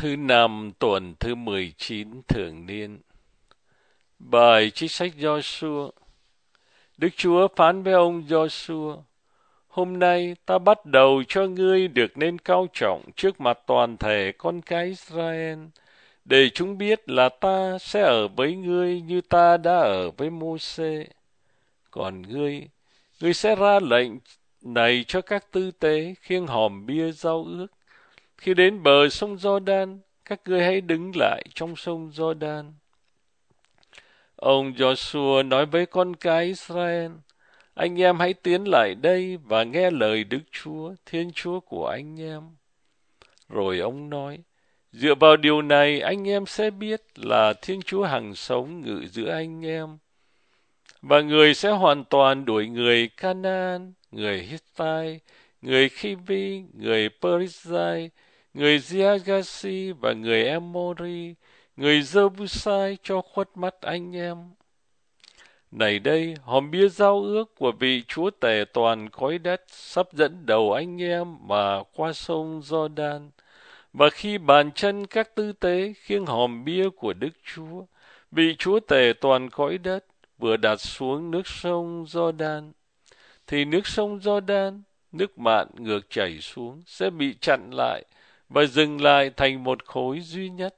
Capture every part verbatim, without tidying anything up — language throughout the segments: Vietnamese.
Thứ năm tuần thứ mười chín thường niên. Bài trích sách Giô-sua. Đức Chúa phán với ông Giô-sua: Hôm nay ta bắt đầu cho ngươi được nên cao trọng trước mặt toàn thể con cái Israel, để chúng biết là ta sẽ ở với ngươi như ta đã ở với Mô-sê. Còn ngươi, ngươi sẽ ra lệnh này cho các tư tế khiêng hòm bia giao ước. Khi đến bờ sông Giô-đan, các ngươi hãy đứng lại trong sông Giô-đan. Ông Giô-sua nói với con cái Israel: Anh em hãy tiến lại đây và nghe lời Đức Chúa, Thiên Chúa của anh em. Rồi ông nói: Dựa vào điều này, anh em sẽ biết là Thiên Chúa hằng sống ngự giữa anh em. Và người sẽ hoàn toàn đuổi người Canaan, người Hittite, người Khivi, người Perizai, người Giagasi và người Emori, người Jebusai cho khuất mắt anh em. Này đây, hòm bia giao ước của vị Chúa tể toàn cõi đất sắp dẫn đầu anh em mà qua sông Giô-đan. Và khi bàn chân các tư tế khiêng hòm bia của Đức Chúa, vị Chúa tể toàn cõi đất vừa đặt xuống nước sông Giô-đan, thì nước sông Giô-đan, nước mặn ngược chảy xuống, sẽ bị chặn lại và dừng lại thành một khối duy nhất.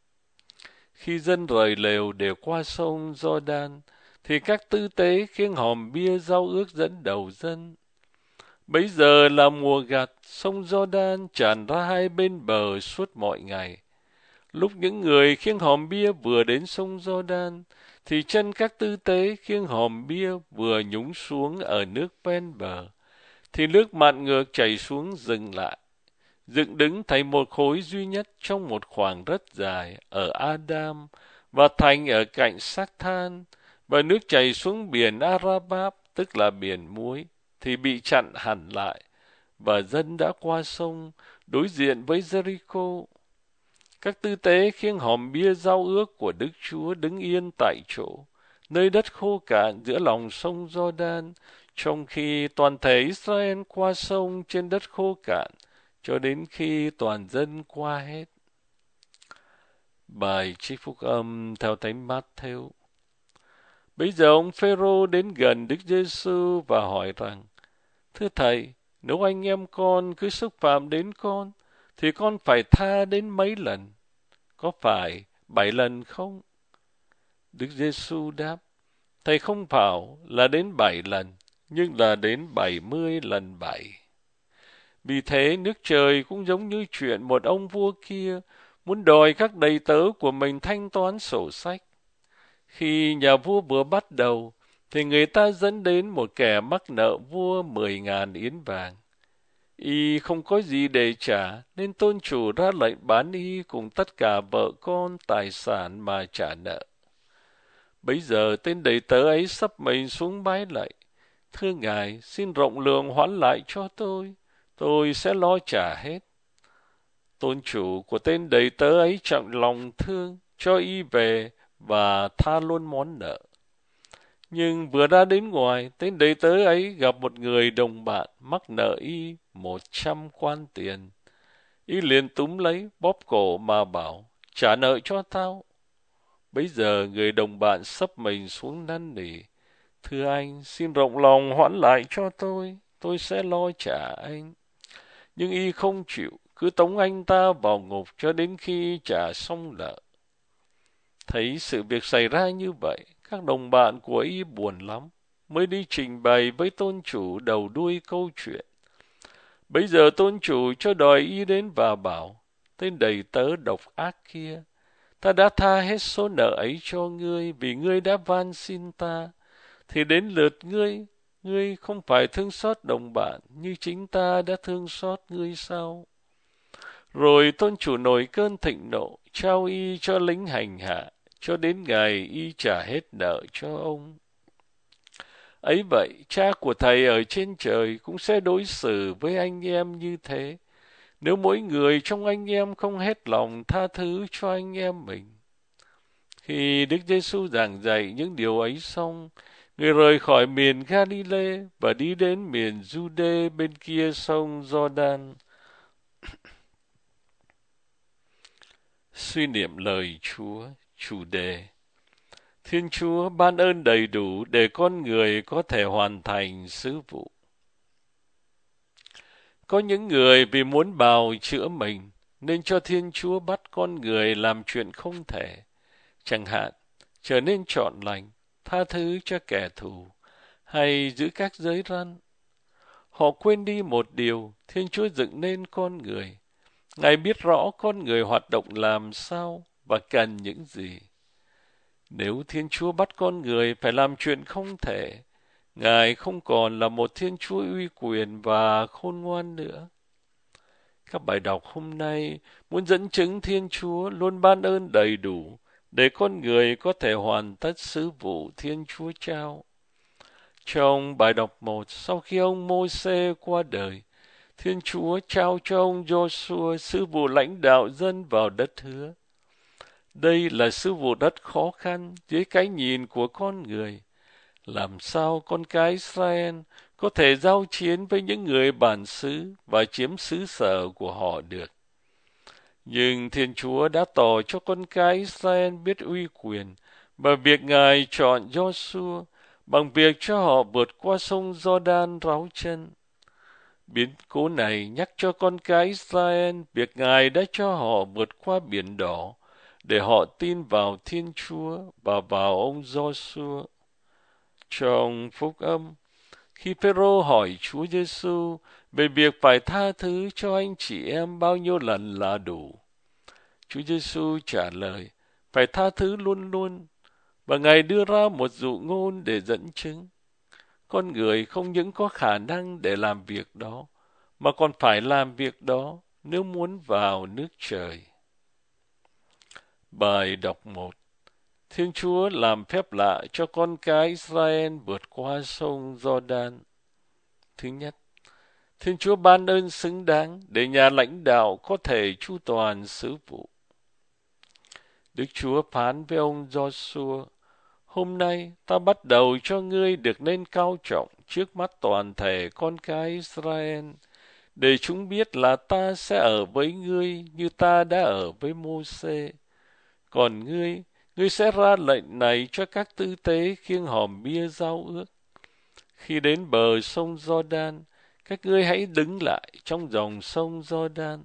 Khi dân rời lều để qua sông Giô-đan, thì các tư tế khiêng hòm bia giao ước dẫn đầu dân. Bấy giờ là mùa gặt, sông Giô-đan tràn ra hai bên bờ suốt mọi ngày. Lúc những người khiêng hòm bia vừa đến sông Giô-đan, thì chân các tư tế khiêng hòm bia vừa nhúng xuống ở nước ven bờ, thì nước mặn ngược chảy xuống dừng lại, dựng đứng thành một khối duy nhất trong một khoảng rất dài ở Adam và thành ở cạnh Sắc Than, và nước chảy xuống biển Arabab, tức là biển muối, thì bị chặn hẳn lại, và dân đã qua sông đối diện với Jericho. Các tư tế khiêng hòm bia giao ước của Đức Chúa đứng yên tại chỗ, nơi đất khô cạn giữa lòng sông Giô-đan, trong khi toàn thể Israel qua sông trên đất khô cạn, cho đến khi toàn dân qua hết. Bài trích phúc âm theo Thánh Mát-thêu. Bây giờ ông Phêrô đến gần Đức Giê-xu và hỏi rằng: Thưa Thầy, nếu anh em con cứ xúc phạm đến con, thì con phải tha đến mấy lần? Có phải bảy lần không? Đức Giê-xu đáp: Thầy không bảo là đến bảy lần, nhưng là đến bảy mươi lần bảy. Vì thế nước trời cũng giống như chuyện một ông vua kia muốn đòi các đầy tớ của mình thanh toán sổ sách. Khi nhà vua vừa bắt đầu, thì người ta dẫn đến một kẻ mắc nợ vua mười ngàn yến vàng. Y không có gì để trả, nên tôn chủ ra lệnh bán y cùng tất cả vợ con, tài sản mà trả nợ. Bấy giờ tên đầy tớ ấy sấp mình xuống bái lạy: Thưa ngài, xin rộng lượng hoãn lại cho tôi, tôi sẽ lo trả hết. Tôn chủ của tên đầy tớ ấy trọng lòng thương, cho y về và tha luôn món nợ. Nhưng vừa ra đến ngoài, tên đầy tớ ấy gặp một người đồng bạn mắc nợ y một trăm quan tiền. Y liền túm lấy, bóp cổ mà bảo: Trả nợ cho tao. Bấy giờ người đồng bạn sấp mình xuống năn nỉ: Thưa anh, xin rộng lòng hoãn lại cho tôi, tôi sẽ lo trả anh. Nhưng y không chịu, cứ tống anh ta vào ngục cho đến khi trả xong nợ. Thấy sự việc xảy ra như vậy, các đồng bạn của y buồn lắm, mới đi trình bày với tôn chủ đầu đuôi câu chuyện. Bấy giờ tôn chủ cho đòi y đến và bảo: Tên đầy tớ độc ác kia, ta đã tha hết số nợ ấy cho ngươi vì ngươi đã van xin ta. Thì đến lượt ngươi, ngươi không phải thương xót đồng bạn như chính ta đã thương xót ngươi sao? Rồi tôn chủ nổi cơn thịnh nộ, trao y cho lính hành hạ, cho đến ngày y trả hết nợ cho ông. Ấy vậy, cha của thầy ở trên trời cũng sẽ đối xử với anh em như thế, nếu mỗi người trong anh em không hết lòng tha thứ cho anh em mình. Khi Đức Giê-xu giảng dạy những điều ấy xong, người rời khỏi miền Ga-li-lê và đi đến miền Giu-đê bên kia sông Giô-đan. Suy niệm lời Chúa, chủ đề: Thiên Chúa ban ơn đầy đủ để con người có thể hoàn thành sứ vụ. Có những người vì muốn bào chữa mình nên cho Thiên Chúa bắt con người làm chuyện không thể, chẳng hạn trở nên trọn lành, tha thứ cho kẻ thù, hay giữ các giới răn. Họ quên đi một điều: Thiên Chúa dựng nên con người. Ngài biết rõ con người hoạt động làm sao và cần những gì. Nếu Thiên Chúa bắt con người phải làm chuyện không thể, Ngài không còn là một Thiên Chúa uy quyền và khôn ngoan nữa. Các bài đọc hôm nay muốn dẫn chứng Thiên Chúa luôn ban ơn đầy đủ để con người có thể hoàn tất sứ vụ Thiên Chúa trao. Trong bài đọc một, sau khi ông Mô-sê qua đời, Thiên Chúa trao cho ông Giô-xua sứ vụ lãnh đạo dân vào đất hứa. Đây là sứ vụ rất khó khăn dưới cái nhìn của con người. Làm sao con cái Israel có thể giao chiến với những người bản xứ và chiếm xứ sở của họ được? Nhưng Thiên Chúa đã tỏ cho con cái Israel biết uy quyền và việc Ngài chọn Giô-xua bằng việc cho họ vượt qua sông Giô-đan ráo chân. Biến cố này nhắc cho con cái Israel việc Ngài đã cho họ vượt qua biển đỏ để họ tin vào Thiên Chúa và vào ông Giô-xua. Trong Phúc Âm, khi Phêrô hỏi Chúa Giêsu về việc phải tha thứ cho anh chị em bao nhiêu lần là đủ, Chúa Giêsu trả lời: phải tha thứ luôn luôn, và Ngài đưa ra một dụ ngôn để dẫn chứng. Con người không những có khả năng để làm việc đó, mà còn phải làm việc đó nếu muốn vào nước trời. Bài đọc một. Thiên Chúa làm phép lạ cho con cái Israel vượt qua sông Giô-đan. Thứ nhất, Thiên Chúa ban ơn xứng đáng để nhà lãnh đạo có thể chu toàn sứ vụ. Đức Chúa phán với ông Giô-xua: hôm nay ta bắt đầu cho ngươi được nên cao trọng trước mắt toàn thể con cái Israel, để chúng biết là ta sẽ ở với ngươi như ta đã ở với Mô-sê. Còn ngươi, ngươi sẽ ra lệnh này cho các tư tế khiêng hòm bia giao ước. Khi đến bờ sông Giô-đan, các ngươi hãy đứng lại trong dòng sông Giô-đan.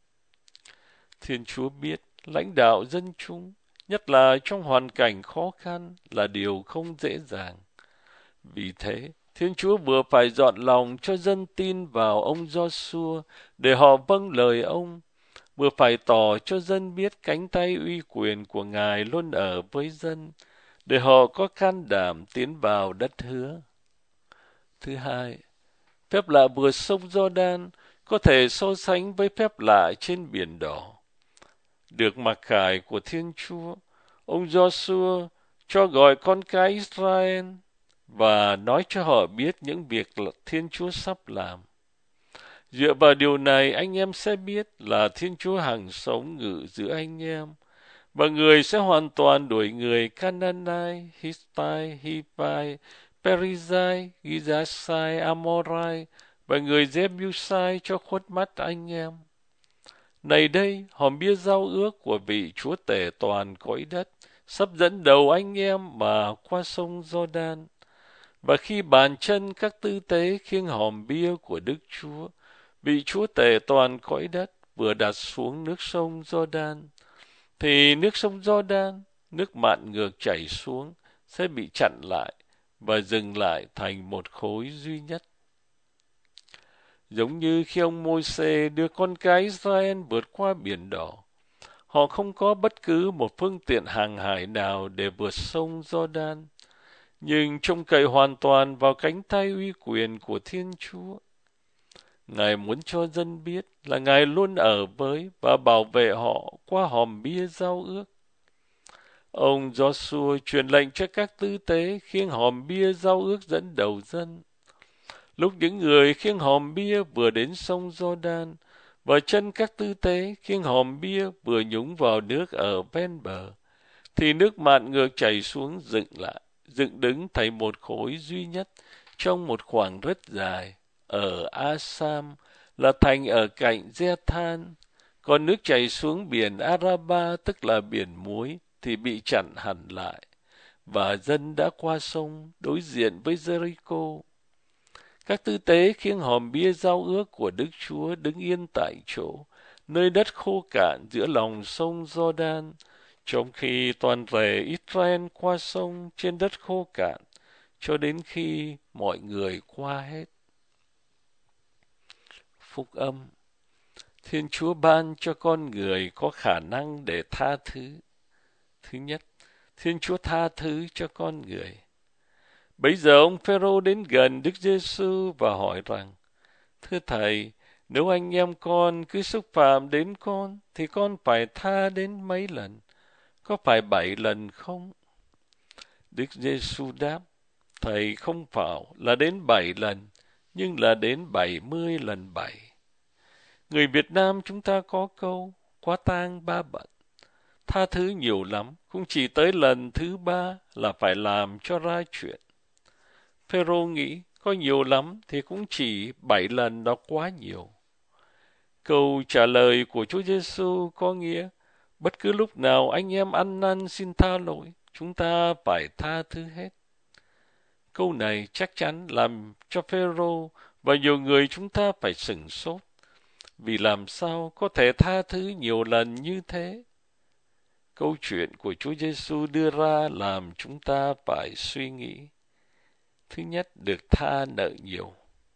Thiên Chúa biết lãnh đạo dân chúng, nhất là trong hoàn cảnh khó khăn, là điều không dễ dàng. Vì thế, Thiên Chúa vừa phải dọn lòng cho dân tin vào ông Giô-xua để họ vâng lời ông, vừa phải tỏ cho dân biết cánh tay uy quyền của Ngài luôn ở với dân, để họ có can đảm tiến vào đất hứa. Thứ hai, phép lạ vượt sông Giô-đan có thể so sánh với phép lạ trên biển đỏ. Được mặc khải của Thiên Chúa, ông Giô-xua cho gọi con cái Israel và nói cho họ biết những việc Thiên Chúa sắp làm. Dựa vào điều này, anh em sẽ biết là Thiên Chúa hằng sống ngự giữa anh em, và người sẽ hoàn toàn đuổi người Canaanai, Hittai, Hipai, Perizai, Gizasai, Amorai và người Jebusai cho khuất mắt anh em. Này đây, hòm bia giao ước của vị Chúa tể toàn cõi đất sắp dẫn đầu anh em mà qua sông Giô-đan. Và khi bàn chân các tư tế khiêng hòm bia của Đức Chúa, vị Chúa tể toàn cõi đất vừa đặt xuống nước sông Giô-đan, thì nước sông Giô-đan, nước mặn ngược chảy xuống, sẽ bị chặn lại và dừng lại thành một khối duy nhất. Giống như khi ông Môi-se đưa con cái Israel vượt qua biển đỏ, họ không có bất cứ một phương tiện hàng hải nào để vượt sông Giô-đan, nhưng trông cậy hoàn toàn vào cánh tay uy quyền của Thiên Chúa. Ngài muốn cho dân biết là Ngài luôn ở với và bảo vệ họ qua hòm bia giao ước. Ông Giô-xua truyền lệnh cho các tư tế khiêng hòm bia giao ước dẫn đầu dân. Lúc những người khiêng hòm bia vừa đến sông Giô-đan, và chân các tư tế khiêng hòm bia vừa nhúng vào nước ở ven bờ, thì nước mặn ngược chảy xuống dựng lại, dựng đứng thành một khối duy nhất trong một khoảng rất dài. Ở Asam là thành ở cạnh Giê-than, Còn nước chảy xuống biển Araba, tức là biển muối, thì bị chặn hẳn lại, và dân đã qua sông đối diện với Jericho. Các tư tế khiêng hòm bia giao ước của Đức Chúa đứng yên tại chỗ, nơi đất khô cạn giữa lòng sông Jordan, trong khi toàn thể Israel qua sông trên đất khô cạn, cho đến khi mọi người qua hết. Phúc âm. Thiên Chúa ban cho con người có khả năng để tha thứ. Thứ nhất, Thiên Chúa tha thứ cho con người. Bấy giờ ông Phêrô đến gần Đức Giêsu và hỏi rằng: Thưa Thầy, nếu anh em con cứ xúc phạm đến con, thì con phải tha đến mấy lần? Có phải bảy lần không? Đức Giêsu đáp: Thầy không bảo là đến bảy lần, nhưng là đến bảy mươi lần bảy. Người Việt Nam chúng ta có câu: quá tang ba bận. Tha thứ nhiều lắm, cũng chỉ tới lần thứ ba là phải làm cho ra chuyện. Phêrô nghĩ có nhiều lắm thì cũng chỉ bảy lần đó quá nhiều. Câu trả lời của Chúa Giêsu có nghĩa: bất cứ lúc nào anh em ăn năn xin tha lỗi, chúng ta phải tha thứ hết. Câu này chắc chắn làm cho Phêrô và nhiều người chúng ta phải sửng sốt, vì làm sao có thể tha thứ nhiều lần như thế? Câu chuyện của Chúa Giêsu đưa ra làm chúng ta phải suy nghĩ. Thứ nhất, được tha nợ nhiều.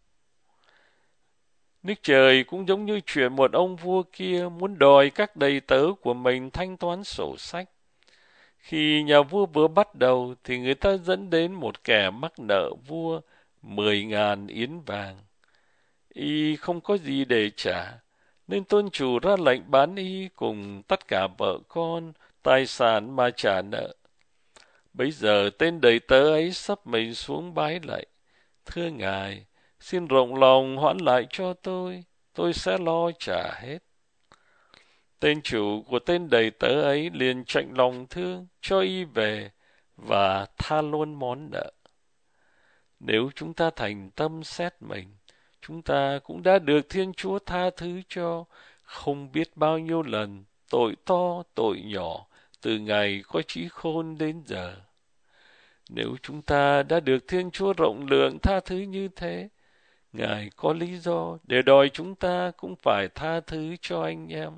Nước trời cũng giống như chuyện một ông vua kia muốn đòi các đầy tớ của mình thanh toán sổ sách. Khi nhà vua vừa bắt đầu thì người ta dẫn đến một kẻ mắc nợ vua mười ngàn yến vàng. Y không có gì để trả, nên tôn chủ ra lệnh bán y cùng tất cả vợ con, tài sản mà trả nợ. Bấy giờ tên đầy tớ ấy sắp mình xuống bái lạy: Thưa ngài, xin rộng lòng hoãn lại cho tôi, tôi sẽ lo trả hết. Tên chủ của tên đầy tớ ấy liền chạnh lòng thương, cho y về và tha luôn món nợ. Nếu chúng ta thành tâm xét mình, chúng ta cũng đã được Thiên Chúa tha thứ cho không biết bao nhiêu lần, tội to, tội nhỏ, từ ngày có trí khôn đến giờ. Nếu chúng ta đã được Thiên Chúa rộng lượng tha thứ như thế, Ngài có lý do để đòi chúng ta cũng phải tha thứ cho anh em.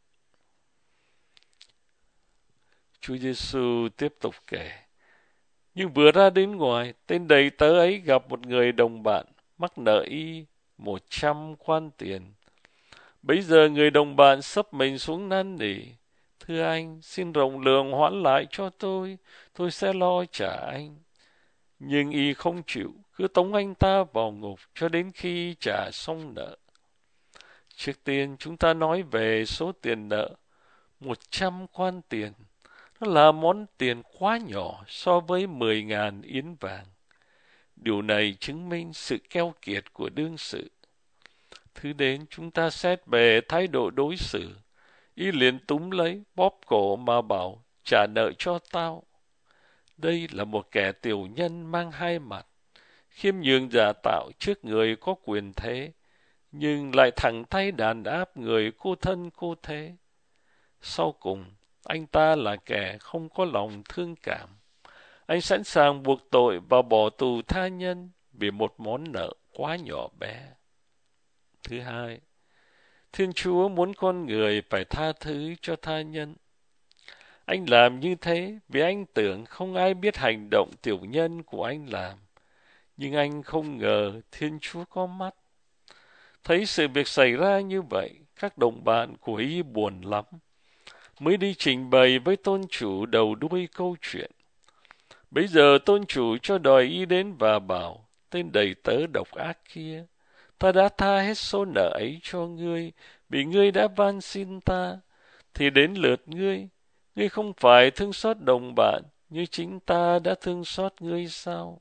Chúa Giêsu tiếp tục kể: Nhưng vừa ra đến ngoài, tên đầy tớ ấy gặp một người đồng bạn mắc nợ y một trăm quan tiền. Bấy giờ người đồng bạn sấp mình xuống năn nỉ: Thưa anh, xin rộng lượng hoãn lại cho tôi, tôi sẽ lo trả anh. Nhưng y không chịu, cứ tống anh ta vào ngục cho đến khi trả xong nợ. Trước tiên chúng ta nói về số tiền nợ, một trăm quan tiền. Nó là món tiền quá nhỏ so với mười ngàn yến vàng. Điều này chứng minh sự keo kiệt của đương sự. Thứ đến chúng ta xét về thái độ đối xử. Y liền túm lấy, bóp cổ mà bảo: trả nợ cho tao. Đây là một kẻ tiểu nhân mang hai mặt, khiêm nhường giả tạo trước người có quyền thế, nhưng lại thẳng tay đàn áp người cô thân cô thế. Sau cùng, anh ta là kẻ không có lòng thương cảm. Anh sẵn sàng buộc tội và bỏ tù tha nhân vì một món nợ quá nhỏ bé. Thứ hai, Thiên Chúa muốn con người phải tha thứ cho tha nhân. Anh làm như thế vì anh tưởng không ai biết hành động tiểu nhân của anh làm. Nhưng anh không ngờ Thiên Chúa có mắt. Thấy sự việc xảy ra như vậy, các đồng bạn của y buồn lắm, mới đi trình bày với tôn chủ đầu đuôi câu chuyện. Bây giờ tôn chủ cho đòi y đến và bảo: Tên đầy tớ độc ác kia, ta đã tha hết số nợ ấy cho ngươi, vì ngươi đã van xin ta. Thì đến lượt ngươi, ngươi không phải thương xót đồng bạn như chính ta đã thương xót ngươi sao?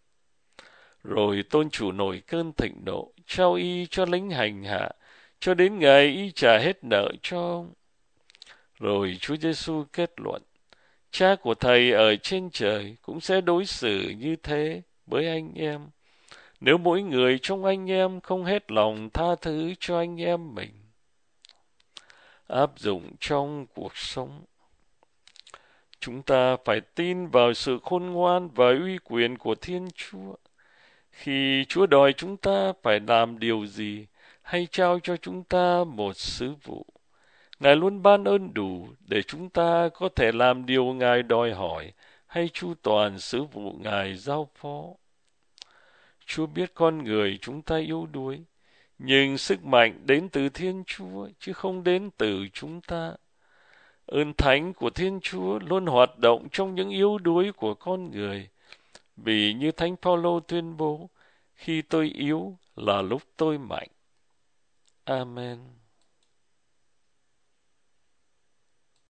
Rồi tôn chủ nổi cơn thịnh nộ, trao y cho lính hành hạ, cho đến ngày y trả hết nợ cho ông. Rồi Chúa Giêsu kết luận: Cha của thầy ở trên trời cũng sẽ đối xử như thế với anh em, nếu mỗi người trong anh em không hết lòng tha thứ cho anh em mình. áp dụng trong cuộc sống. Chúng ta phải tin vào sự khôn ngoan và uy quyền của Thiên Chúa. Khi Chúa đòi chúng ta phải làm điều gì hay trao cho chúng ta một sứ vụ, Ngài luôn ban ơn đủ để chúng ta có thể làm điều Ngài đòi hỏi hay chu toàn sứ vụ Ngài giao phó. Chúa biết con người chúng ta yếu đuối, nhưng sức mạnh đến từ Thiên Chúa chứ không đến từ chúng ta. Ơn thánh của Thiên Chúa luôn hoạt động trong những yếu đuối của con người. Vì như Thánh Phaolô tuyên bố, khi tôi yếu là lúc tôi mạnh. Amen.